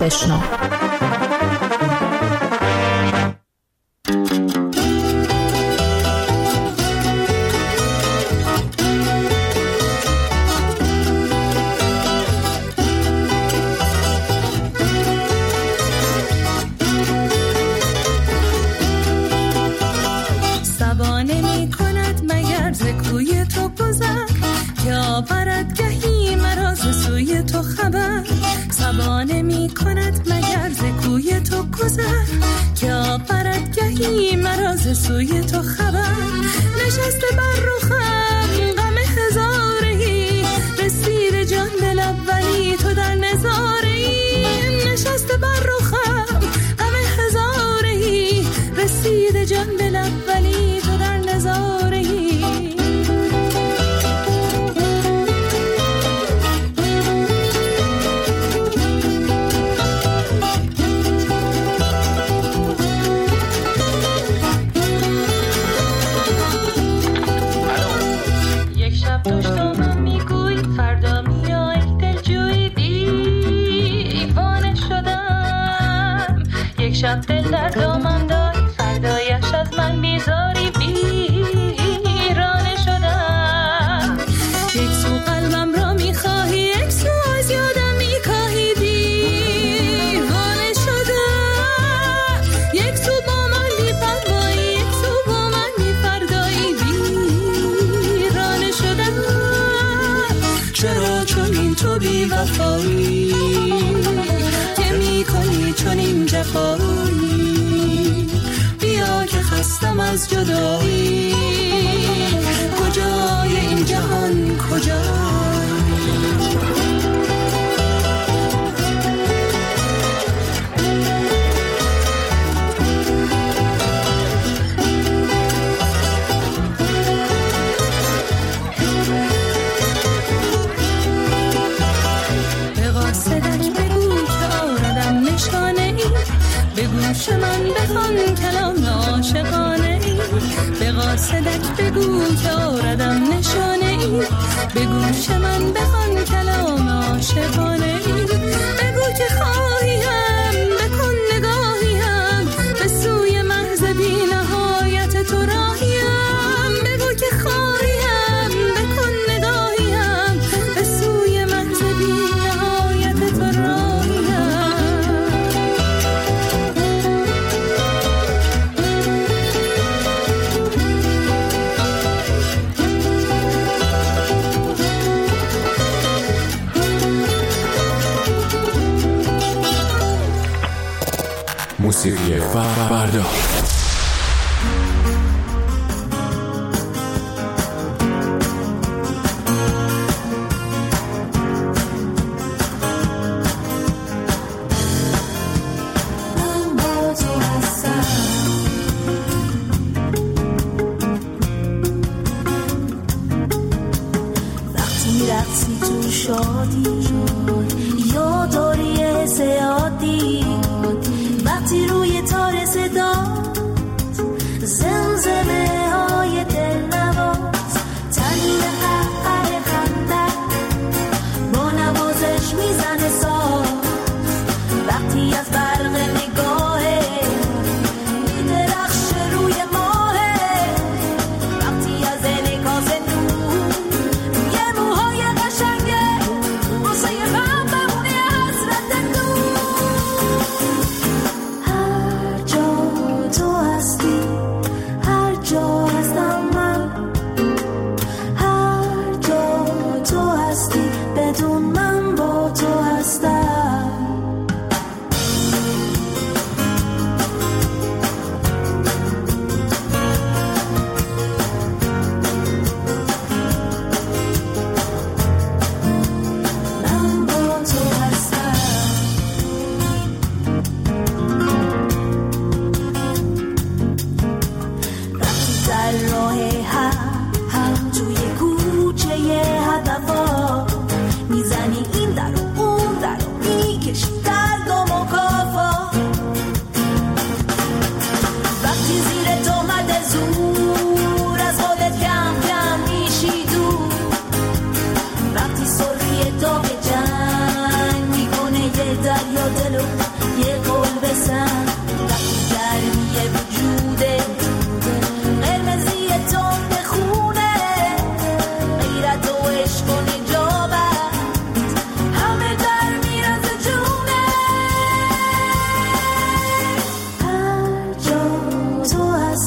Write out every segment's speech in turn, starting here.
بشنو. سبانه می کند مگر ز کوی تو گذر که آورد گهی مرا ز سوی تو خبر. نشسته بر رخم غم هزارهی رسید جان دل اولی تو در نظارهی. نشسته بر رخم غم هزارهی رسید جان دل اولی تو در نظارهی. شب دل در دامم داری فردایش از من بیزاری ویرانه شدم. یک سو قلبم را میخواهی یک سو از یادم میکاهی دیوانه شدم. یک سو با من میپروایی یک سو با من میفردایی ویرانه شدم. چرا چنین تو بی وفایی که میکنی چنین جفایی؟ بیا که خستم از جدایی. کجای این جهان کجای؟ به گوش من بخوان کلام عاشقانه ای. به قاصدک بگو که آردم نشانه ای. به گوش من بخوان کلام عاشقانه ای. بگو که خواهیم بکن نگاهیم به سوی محض بی نهایت تو راهیم. بگو که خواهیم بکن نگاهیم به سوی محض بی نهایت تو راهیم. موسیقی فردا. وقتی رقصی تو شادی یا داری زیادی، وقتی روی تار صدات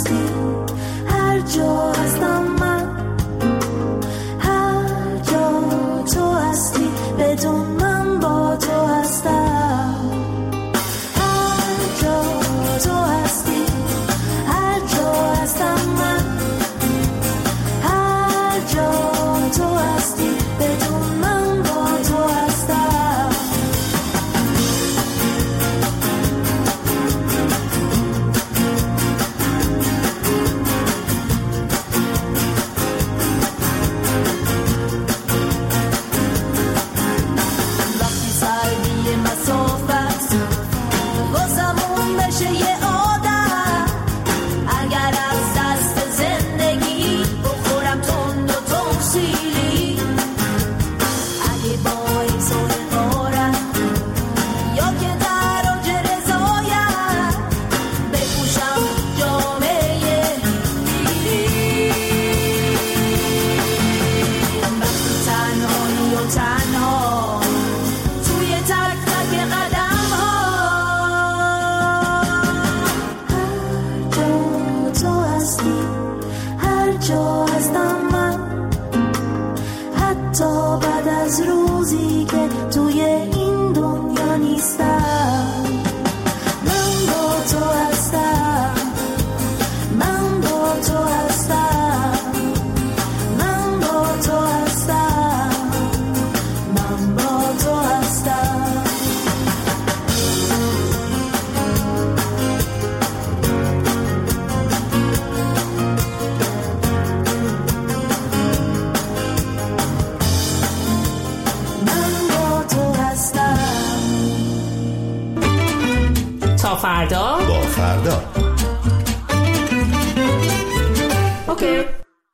هستی، هر جا هستم من، هر جا تو هستی، بدون من با تو هستم. هر جا تو هستی، هر جا هستم من، هر جا تو هستی، بدون من با تو هستم. وقتی سردی مسافت واسمون بشه یه عادت، اگر از دست زندگی بخورم تند و تمثیلی، اگه باعث احقارم یا که در اوج رضایت بپوشم جامعه دیلی، وقتی تنهایی و تنها توی تک تک قدم ها، هر جا تو هستی، هر جا هستم من، حتی بعد از روزی که توی این دنیا نیستم. من با تو هستم، من با تو هستم، من با تو هستم، من با تو هستم. من با تو هستم. تا فردا. با فردا. اوکی.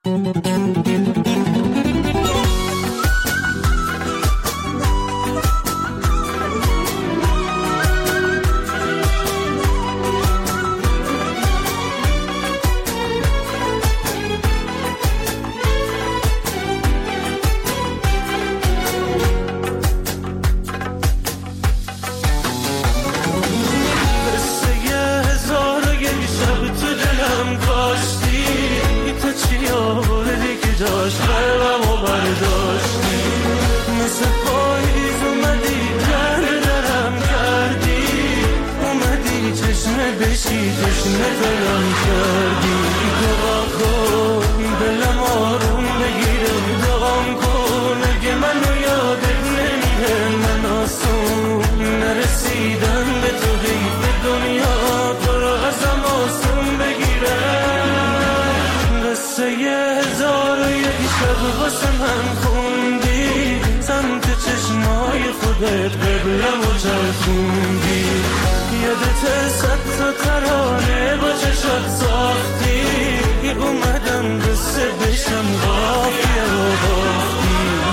قبلم و چرخوندی، یادت صد تا ترانه با چشات ساختی، اومدم قصه بشم قافیه و باختی.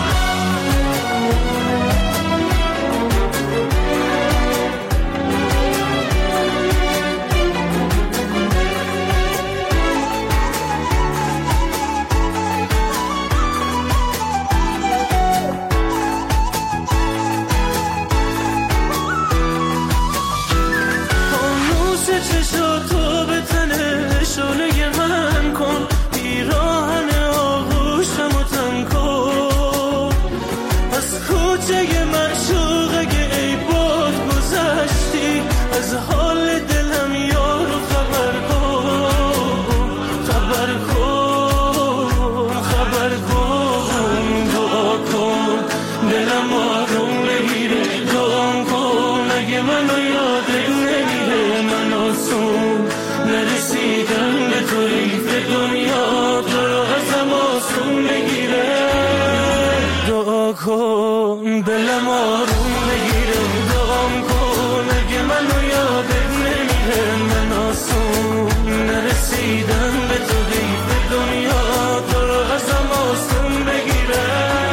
چشاتو به تنه شعله من کن، پیراهن آغوشم و تن کن، از کوچه معشوق اگه ای باد گذشتی، از حال دلم یارو خبر کن، خبر کن، خبر کن، دعا کن دلم آروم بگیره، دعا کن اگه منو یادت نمیره، من آسون نرسیدم به تو، ریف دنیا تو رو ازم آسون بگیره، دعا کن دلم آروم بگیره، دعا کن اگه منو یادت نمیره، من آسون نرسیدم به تو، ریف دنیا تو رو ازم آسون بگیره.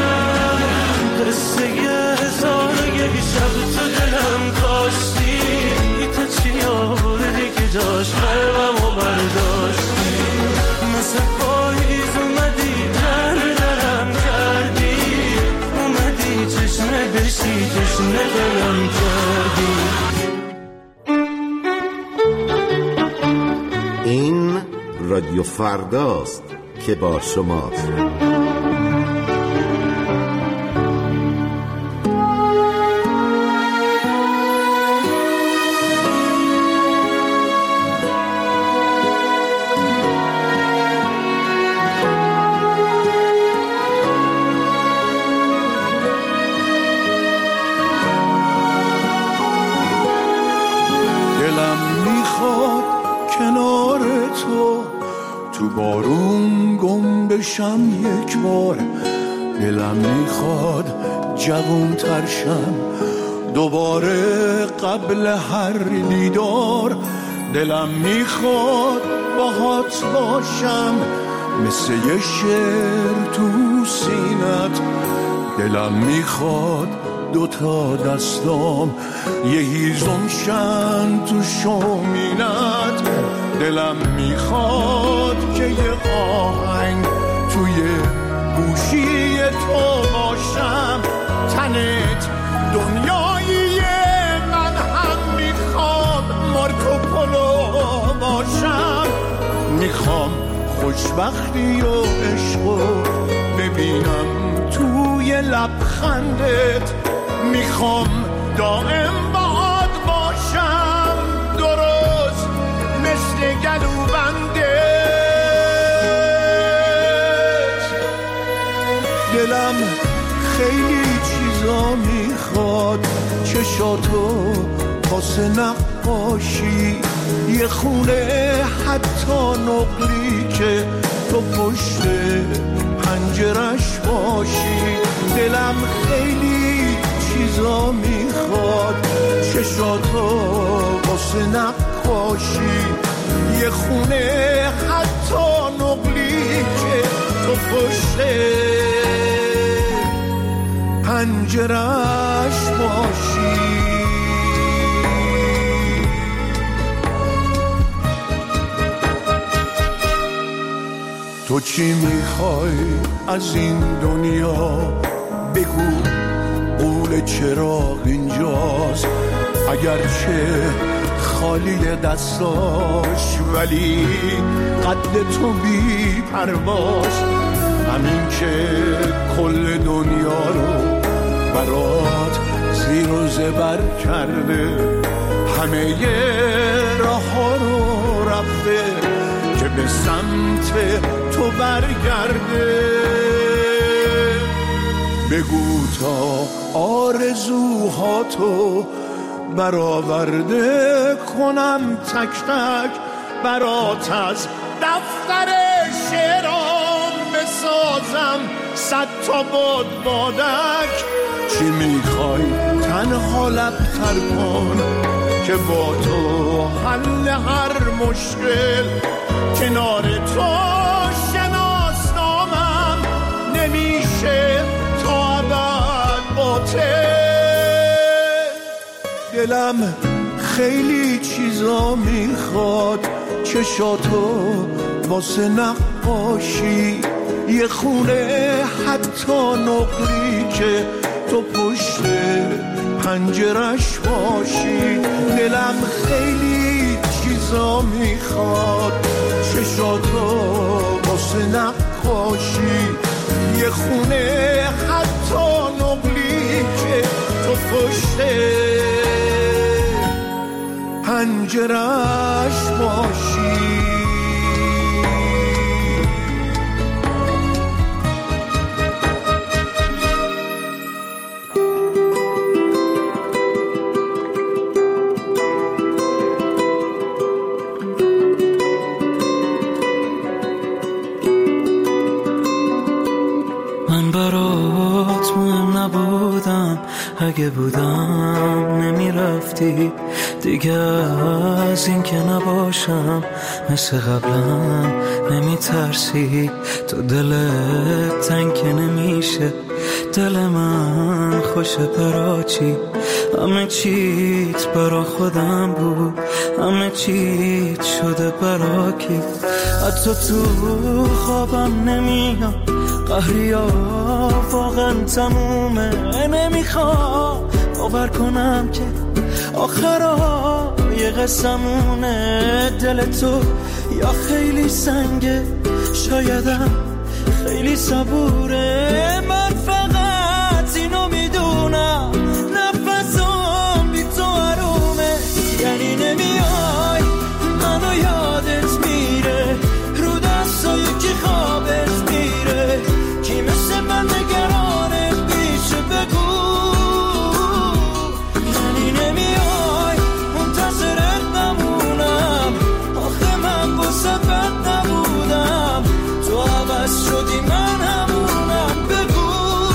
قصه هزار و یک شب تو دلم کاشتی، تا چی آوردی که جاش قلبم و برداشتی، مثل پاییز اومدی درم کردی، اومدی چشمه بشی تشنه دلم کردی. این رادیو فرداست که با شماست. بارون گم بشم یک بار، دلم میخواد جوون ترشم دوباره قبل هر دیدار، دلم میخواد باهات باشم مثل یه شعر تو سینت، دلم میخواد دوتا دستام یه هیزم شن تو شومینت، دلم میخواد که یه آهنگ توی گوشی تو باشم، تنت دنیایی من هم میخوام مارکوپولو باشم، میخوام خوشبختی و عشقو ببینم توی لبخندت، میخوام دائم باهات باشم درست مثل گلوبندت، دلم خیلی چیزا میخواد، چشاتو واسه نقاشی، یه خونه حتی نقلی که تو پشت پنجرش باشی، دلم خیلی چیزا میخواد، چشاتو واسه نقاشی، یه خونه حتی نقلی که تو پشت پنجرش باشی. تو چی میخوای از این دنیا؟ بگو قول چراغ اینجاست، اگرچه خالی دستاش ولی قد تو بی پرواز، همین که کل دنیا رو برات زیر و زبر کرده، همه راه ها رو رفته که به سمت تو برگرده، بگو تا آرزوهاتو برآورده کنم تک تک برات، از دفتر شعرام بسازم 100 تا بادک، چی میخوای تنها لبتر کن که با تو حل هر مشکل، کنار تو شناسنامم نمیشه تا ابد باطل، دلم خیلی چیزا میخواد، چشاتو واسه نقاشی، یه خونه حتی نقلی که تو پشت پنجرش باشی، دلم خیلی چیزا میخواد، چشاتو واسه نقاشی، یه خونه حتی نقلی که تو پشت پنجرش باشی. اگه بودم نمیرفتی دیگه، از این که نباشم مثل قبلا نمیترسی، تو دلت تنگ نمیشه، دل من خوشه پراچی، همه چیت برا خودم بود، همه چیت شده برا کی، حتی تو خوابم نمیاد، قهریا واقعا تمومه، نمیخوام باور کنم که آخرای روزای قسمونه دل تو یا خیلی سنگه، شایدم خیلی صبوره. من فقط اینو میدونم نفسم بی تو آرومه، یعنی نمیای منو یادت میره، رو دستای کی خوابت میره، کی مثل من نگرانه پیش بگو، یعنی نمیای منتظرت نمونم، آخه من واسه بد نبودم، تو عوض شدی من همونم، بگو.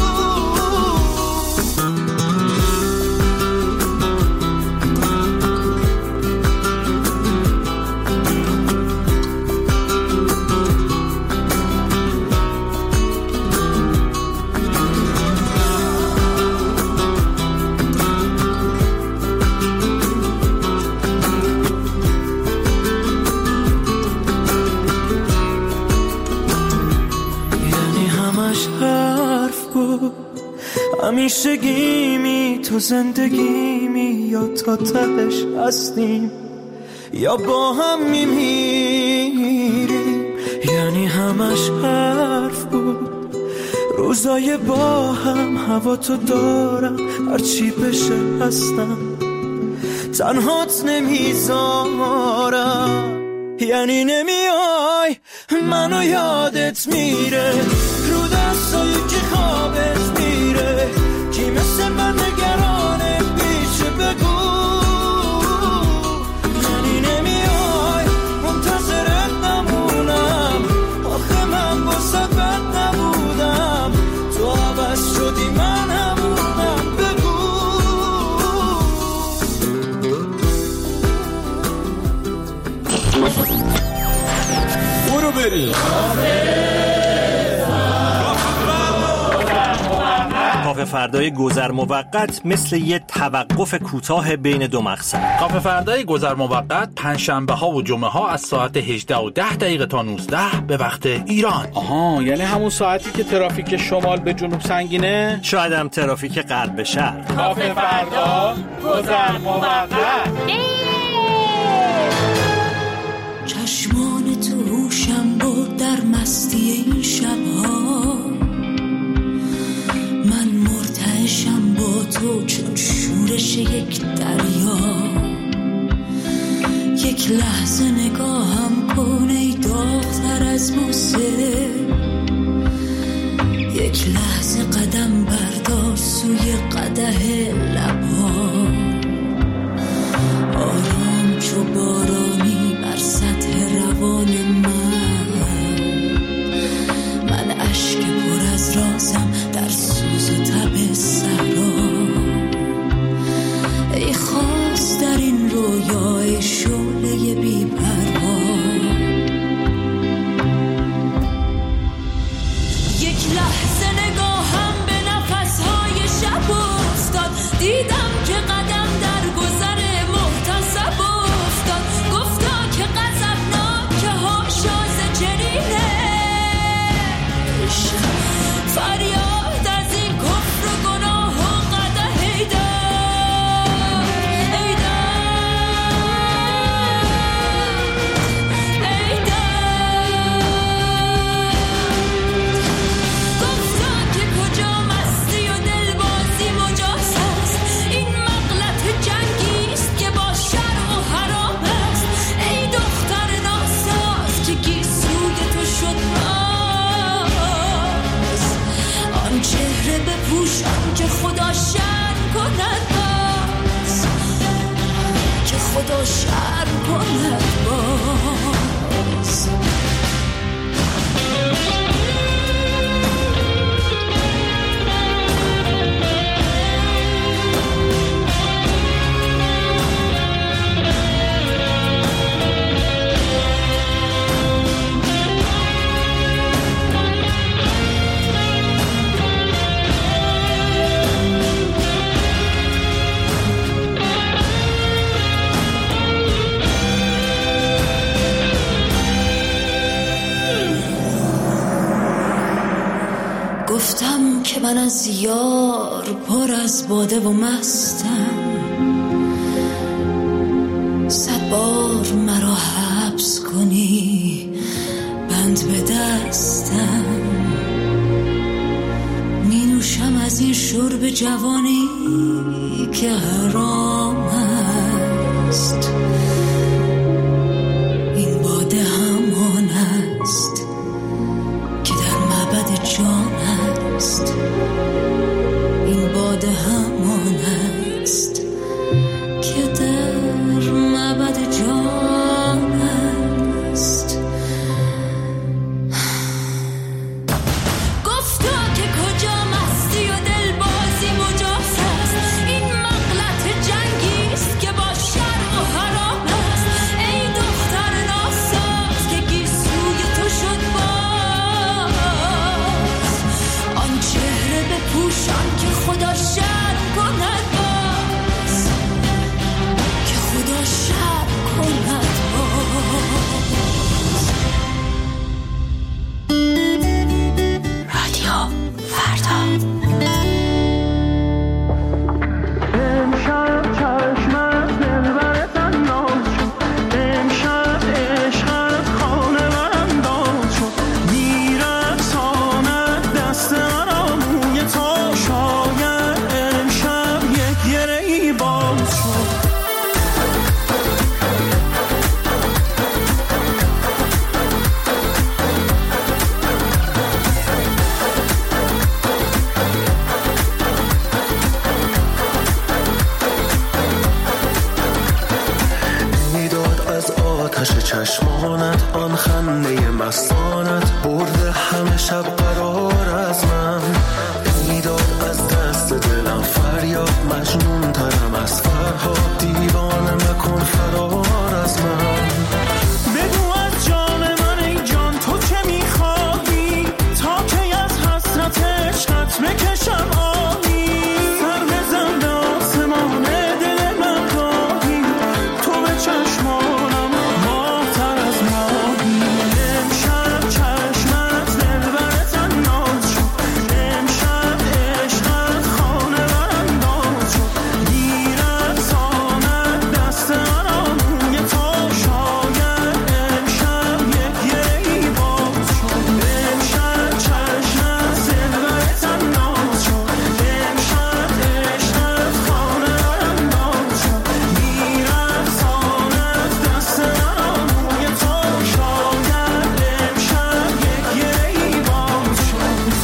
همیشه گیمی تو زندگیمی، یا تا تهش هستیم یا با هم میمیریم، یعنی همش حرف بود. روزای با هم هوا تو دارم، هرچی بشه هستم، تنهات نمیذارم، یعنی نمیای منو یادت میره، رو دستای کی خوابت میره، کی مثل من نگرانه پیش بگو، یعنی نمیای منتظرت نمونم، آخه من واسه بد نبودم، تو عوض شدی من همونم، بگو. برو بریم کافه فردای گذر موقت مثل یه توقف کوتاه بین دو مقصد. کافه فردای گذر موقت پنجشنبه ها و جمعه ها از ساعت 18:10 تا 19 به وقت ایران. آها، یعنی همون ساعتی که ترافیک شمال به جنوب سنگینه؟ شاید هم ترافیک غرب به شرق. کافه فردا گذر موقت. چشمان تو هوشم بود در مستی این شبها، من مرتعشم با تو چون شورش یک دریا، یک لحظه نگاهم کن ای داغ‌تر از بوسه، یک لحظه قدم بردار سوی قدح لبها، آرام چو بارانی بر سطح روان من اشک پر از رازم در سوز و تب صحرا، ای خواست در این رویای شعله بی پروا، یک لحظه نگاهم به نفسهای شب افتاد، دیدم که قدم در گذر محتسب افتاد، گفتا که غضبناک هاشا ز چنینه، فریاد از این کفر و گناه و قدح ایداد، گفتا که کجا مستی و دلبازی مجاز است، این مغلط جنگیست که با شرع و حرام است، ای دختر ناساز که گیسوی تو شد راز، آن چهره بپوشان که خدا شرم کند باز، که خدا شرم کند باز. گفتم که من از یار پر از باده و مستم، بند به دستم، می نوشم از این شرب جوانی که حرام است. این باده همان است که در معبد جان است. این باده همان است که در معبد جان است. گفتا که کجا مستی و دل بازی مجاز است. این مغلط جنگی است که با شرم و حرام است. ای دختر ناساز که گیسوی تو شد باز، آن چهره بپوشان که خدا شرم کند باز، که خدا شرم کند باز. رادیو فردا. امشب چشمت دلبرت انداز شد، امشب عشقت خانه برانداز شد. میرقصاند دست مرا موی تو، شاید امشب یک گره‌ای باز شد. میداد از آتش چشمانت، آن خنده مستانت برده همه شب قرار از من. میداد از دست دلم فریاد، مجنون ترم از فرهاد، دیوانه مکن فرار از من. بگو از جان من ای جان تو چه میخواهی، تا که از حسرت عشقت بکشم آهی. سر بزن به آسمان دل من گاهی، تو به چشمانم ماه‌تر از ماهی. امشب چشمت دلبرت انداز شد، امشب عشقت خانه برانداز شد. میرقصاند دست مرا موی تو، شاید امشب یک گره‌ای باز شد. امشب چشمت دلبرت انداز شد، امشب عشقت خانه برانداز شد. میرقصاند دست مرا موی تو، شاید امشب یک گره‌ای باز شد.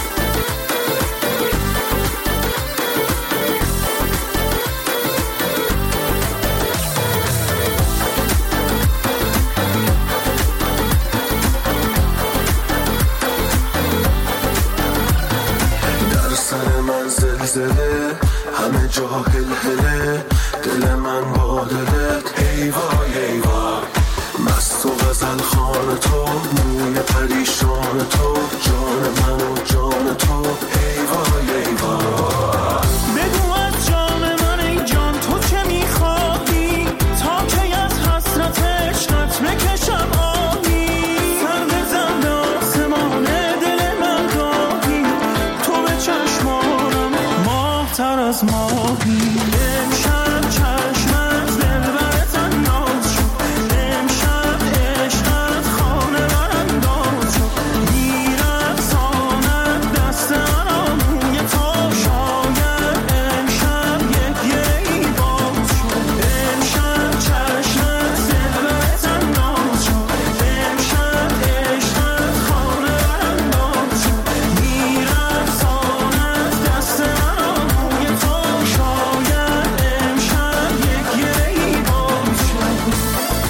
در سر من زلزله، همه جا هلهله، دل من با دلت ای وای ای وای. مست و غزل خان تو، موی پریشان تو، جان من و جان تو ای وای ای وای. بگو از جان من ای جان تو چه میخواهی، تا که از حسرت عشقت بکشم آهی. سر بزن به آسمان دل من گاهی، تو به چشمانم ماه‌تر از ماهی. امشب چشمت دلبرت انداز شد، امشب عشقت خانه برانداز شد. میرقصاند دست مرا موی تو، شاید امشب یک گره‌ای باز شد. امشب چشمت دلبرت انداز شد، امشب عشقت خانه برانداز شد. میرقصاند دست مرا موی تو، شاید امشب یک گره‌ای باز شد.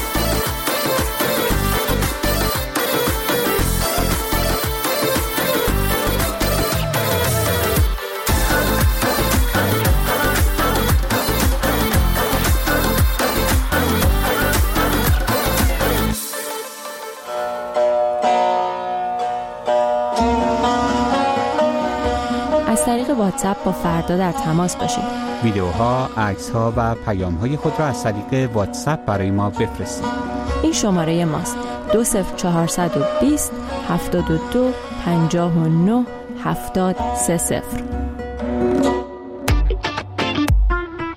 از طریق واتساپ با فردا در تماس باشید. ویدیوها، عکس‌ها و پیام‌های خود را از طریق واتساپ برای ما بفرستید. این شماره ماست: 20420 72 59 7030.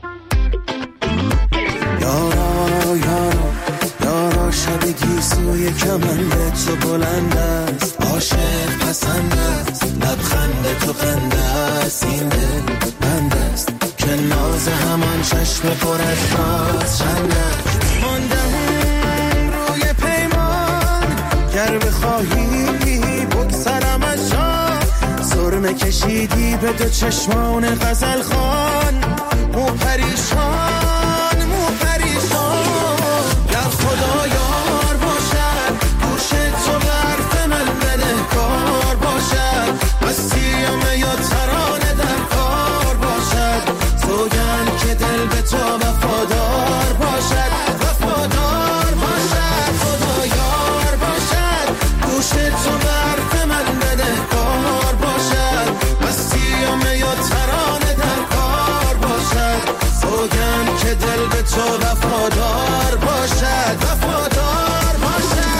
یارا شب گیسوی کمند تو بلند است، عاشق پسند است، لبخند تو خنده است، این دل بند است که ناز همان چشم پر از راز چند است. ماندم روی پیمان گر بخواهی بگذرم از جان، سرمه کشیدی به دو چشمان غزل خان، مو پریشان مو پریشان. گر خدا یار باشد گوش تو به حرف من بدهکار باشد، مسیم یا ترانه در کار باشد، سوگند که دل به تو وفادار باشد، وفادار باشد. خدا یار باشد گوش تو به حرف من بدهکار باشد، مسیم یا ترانه در کار باشد، سوگند که دل به تو وفادار باشد، وفادار باشد.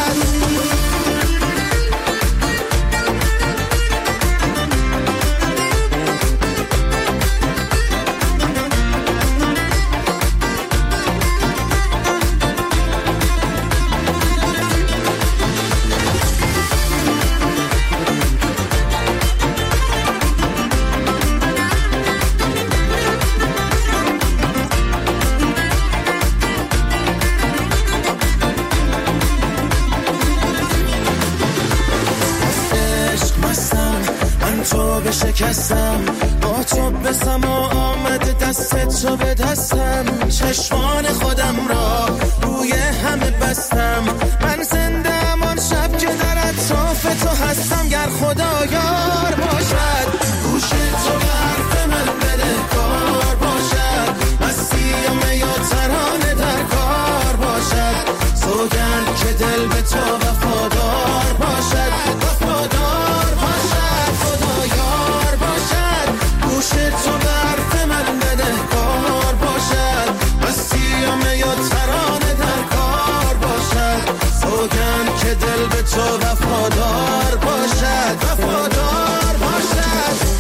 شکستم با تو به سما آمده دست تو به دستم، چشمان خودم را روی همه بستم، من زنده آن شب که در اطراف تو هستم. گر خدا یار باشد گوش تو به حرف من بدهکار باشد، مسیم یا ترانه در کار باشد، سوگند که دل به تو وفادار باشد، وفادار باشد. خدا یار باشد گوش تو به حرف من بدهکار باشد، مسیم یا ترانه در کار باشد، سوگند که دل به تو وفادار باشد، وفادار باشد.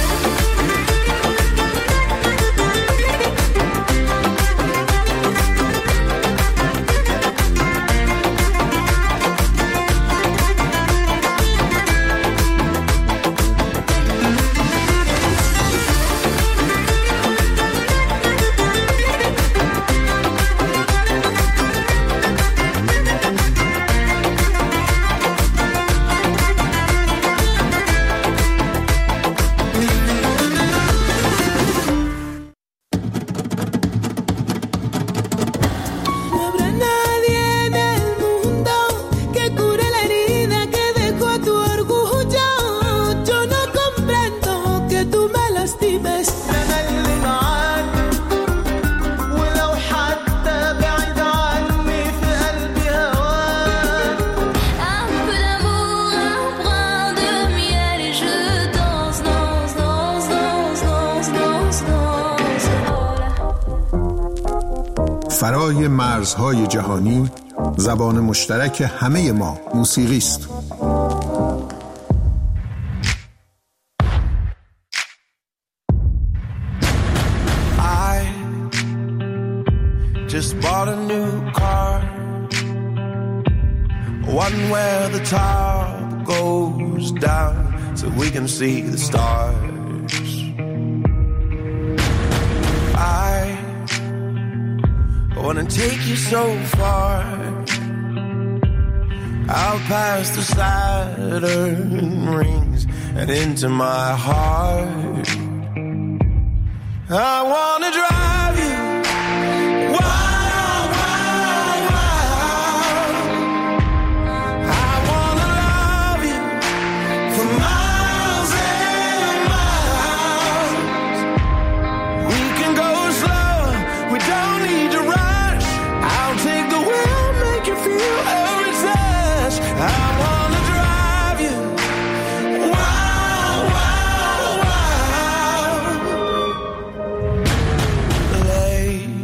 فرای مرزهای جهانی، زبان مشترک همه ما موسیقی است. I just bought a new car, one where the top goes down so we can see the stars. I wanna take you so far, out past the Saturn rings and into my heart. I wanna drive you wild, wild, wild. I wanna love you for miles and miles. We can go slow, we don't need to rush. I'll take the wheel, make you feel every touch. I wanna drive you wild, wild, wild. Lay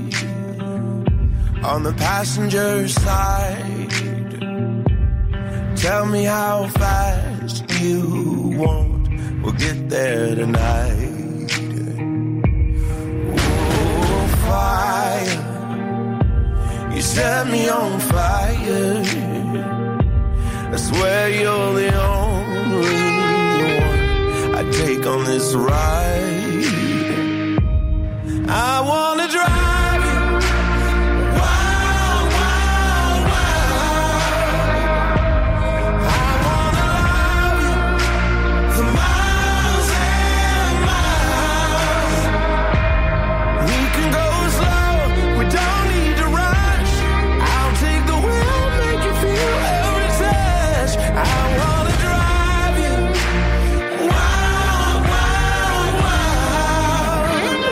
on the passenger side, tell me how fast you want, we'll get there tonight. Oh, fire, you set me on fire. I swear you're the only one I take on this ride. I wanna drive you wild, wild, wild. I wanna love you for miles and miles. We can go slow, we don't need to rush. I'll take the wheel, make you feel every touch. I wanna drive you wild, wild, wild.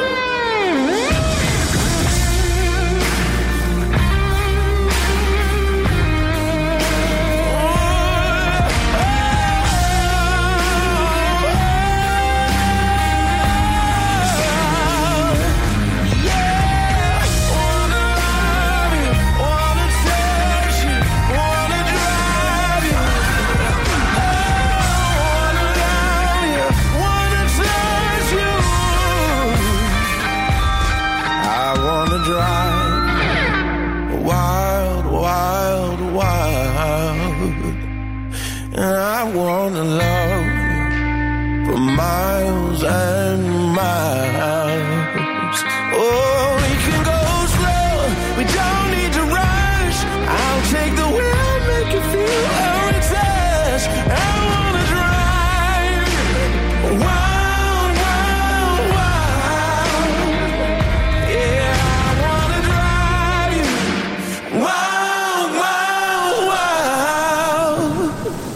Wild, wild, wild. And I wanna love you for miles and miles. Oh, we can go slow, we don't need to rush. I'll take the wheel, make you feel every touch. I wanna drive wild, wild, wild. Yeah, I wanna drive you wild, wild, wild.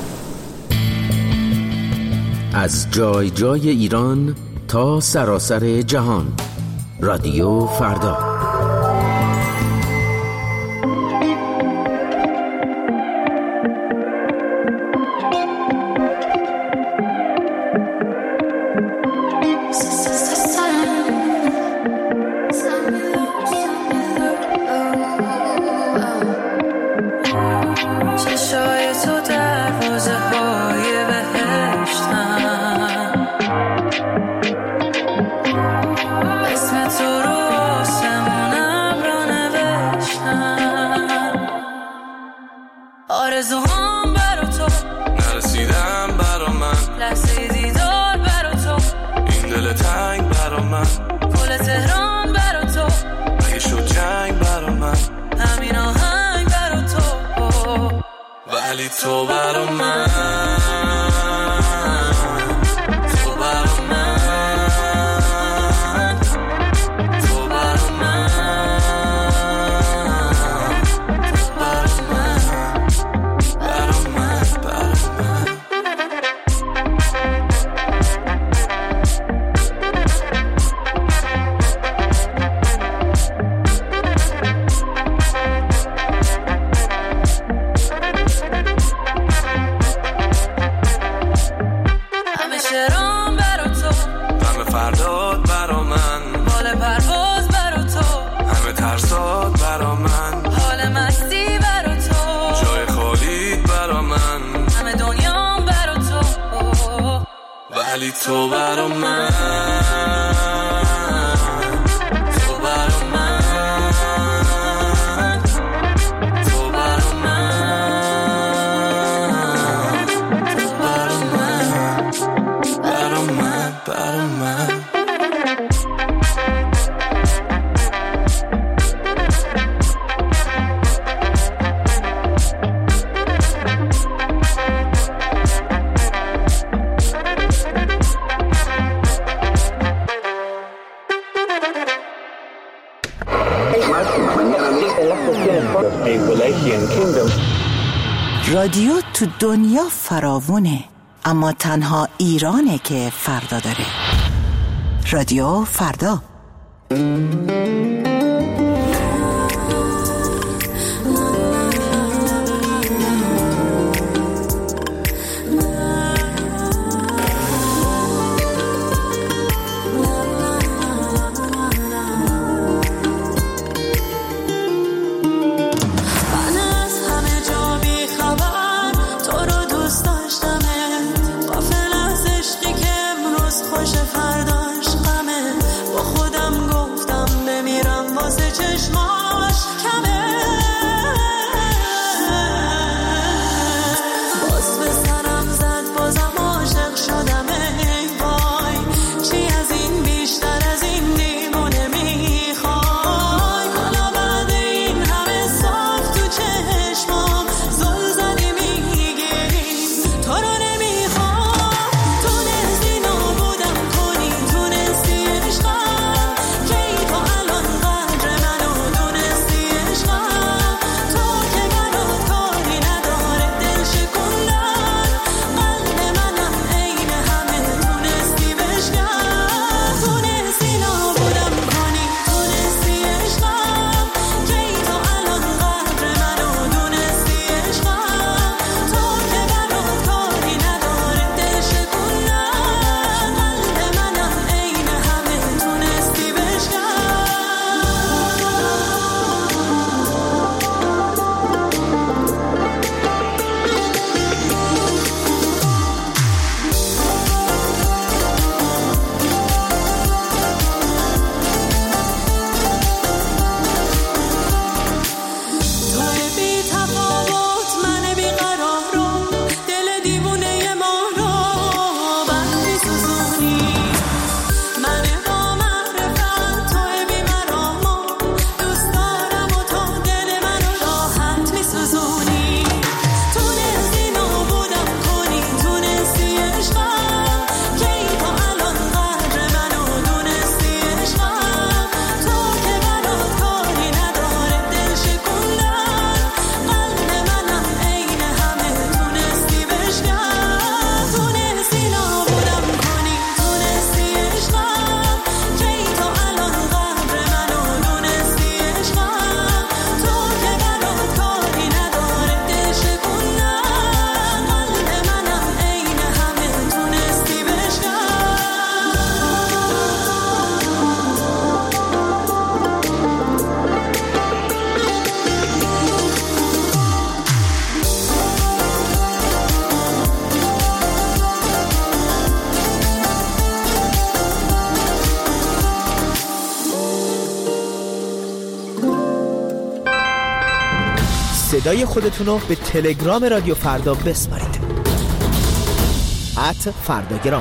از جای جای ایران تا سراسر جهان. رادیو فردا. چشای تو دروازه های بهشتن، اسم تو رو آسمونم را نوشتن. آرزوهام برا تو نرسیدم برا من، لحظه دیدار برا تو، این دل تنگ برا من، گل تهران برا تو، اگه شد جنگ برا من، همین آهنگ برا تو، ولی تو برا من، تو برا من، تو برا من، تو برا من، برا من، برا من. همه شعرام برا تو، غم فرداد برا من، بال پرواز برا تو، همه ترسات برا من، حال مستی برا تو، جای خالیت برا من، همه دنیام برا تو، ولی تو برا من، تو برا من، تو برا من، تو برا من، برا من، برا من. رادیو تو دنیا فراوونه، اما تنها ایرانه که فردا داره. رادیو فردا. خوش فرداش غمه، با خودم گفتم بمیرم صدای خودتونو به تلگرام رادیو فردا بسپارید. @فرداگرام.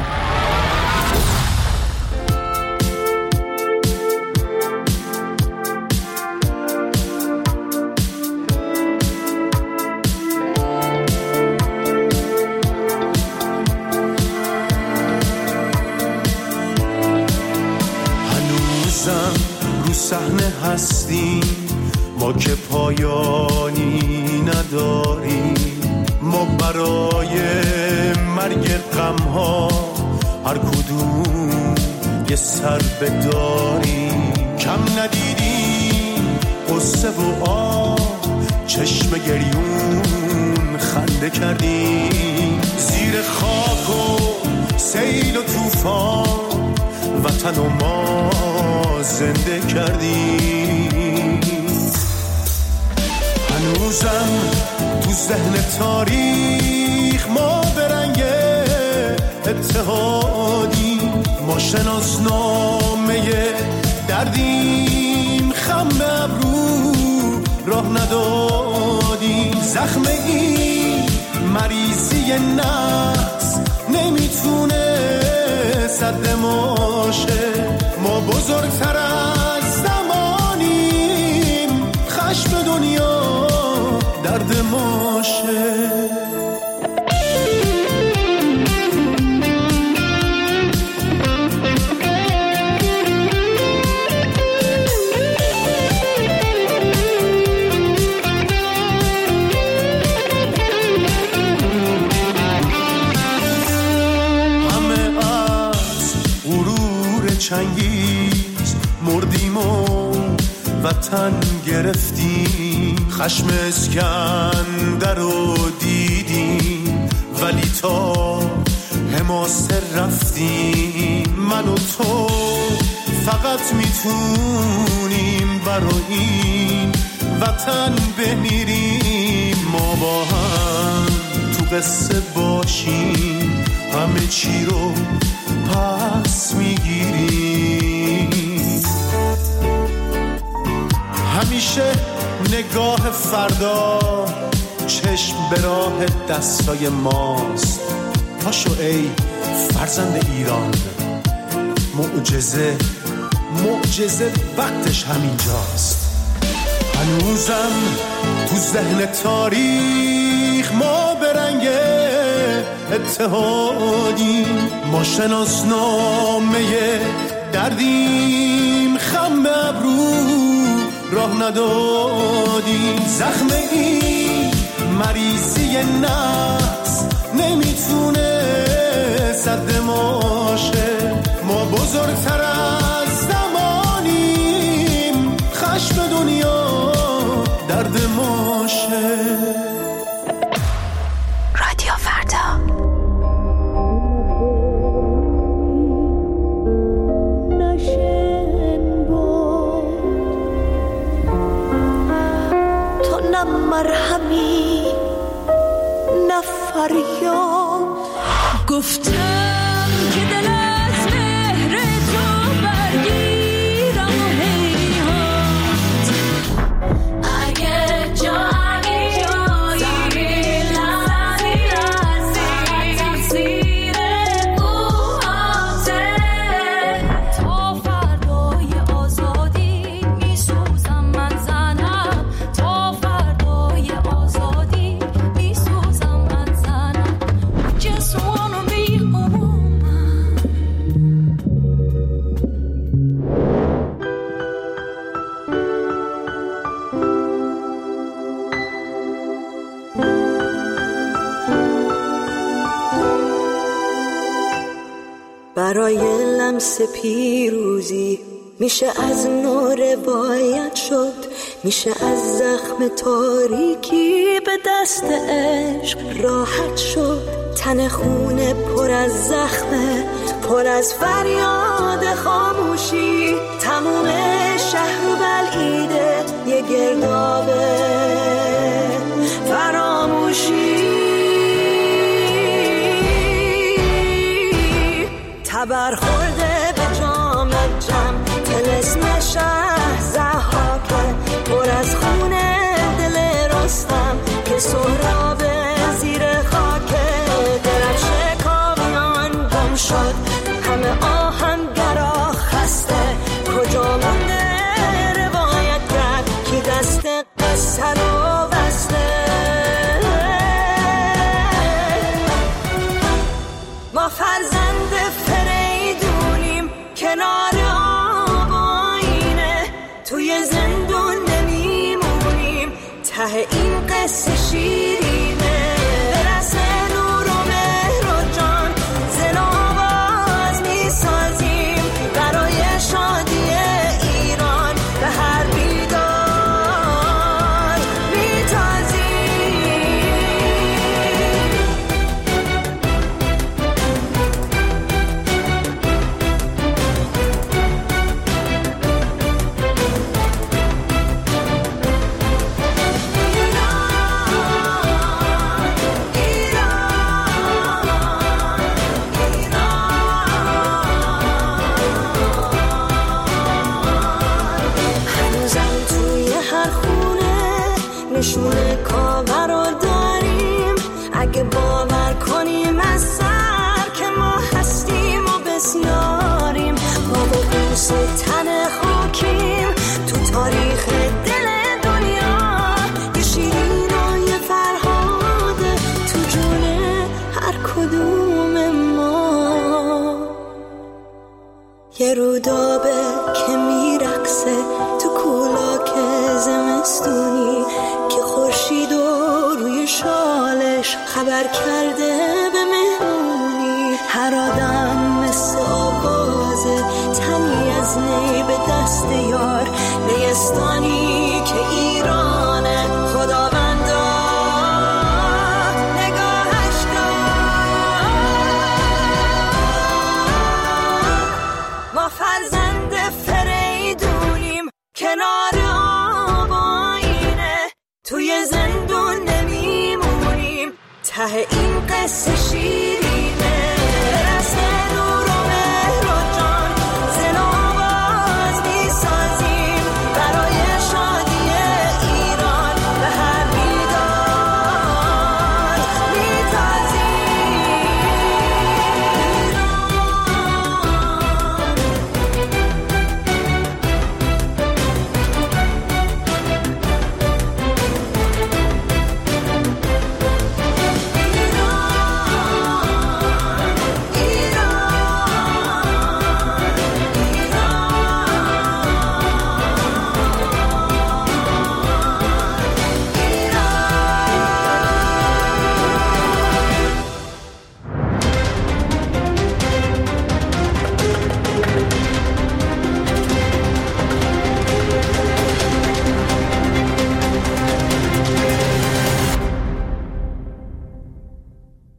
رو صحنه هستیم ما که پایانی نداریم، ما برای مرگ غم‌ها هر کدوم یه سر بداریم. کم ندیدیم قصه و چشم گریون خنده کردیم، زیر خاک و سیل و طوفان وطن و ما زنده کردیم. هنوزم تو ذهن تاریخ ما به رنگ اتحادیم، ما شناسنامه دردیم، خم ابرو راه ندادیم. زخم این مریضی نفس نمیتونه سد ماشه، ما بزرگتر از زمانیم، خشم دنیا درد ماشه. چنگیز مردیم و وطن گرفتیم، خشم اسکندر رو دیدیم ولی تا حماسه رفتیم. من و تو فقط میتونیم برای این وطن بمیریم، ما با هم تو قصه باشیم، همه چی رو پس میگیریم. همیشه نگاه فردا چشم به راه دستای ماست. پاشو ای فرزند ایران، معجزه وقتش همینجاست. هنوزم تو ذهن تاریخ ما به رنگ اتحادیم، ما شناسنامه دردیم، خم ابرو راه ندادیم. زخم این مریضی نفس نمیتونه سد ماشه، ما بزرگتر از زمانیم، خشم دنیا درد ماشه. رادیو فردا. نه مرهمی نه فریاد، گفتم که دل از مهر تو برگیرم و هیهات. اگه جایی تأثیر اوهاته، تا فردای آزادی میسوزم من زنم، تا فردای آزادی میسوزم من زنم. Just wanna be a woman. برای لمس پیروزی میشه از نو روایت شد، میشه از زخم تاریکی به دست عشق راحت شد. تن خونه پر از زخمه، پر از فریاد خاموشی، تموم شهر و بلعیده یه گردابه فراموشی. تبر خورده به جام جم، طلسم شهر ضحاکه، پر از خونه دل رستم، یه رودابه که میرقصه تو کولاک زمستونی که خورشید روی شالش خبر کرده به مهمونی. هر آدم مثل آوازه، تنی از نی به دست یار، نیستانی که ایرانه خداوندا نگاهش کن. ما فرزند فریدونیم کنار آب آینه، توی زندون نمیمونیم ته این قصه شیر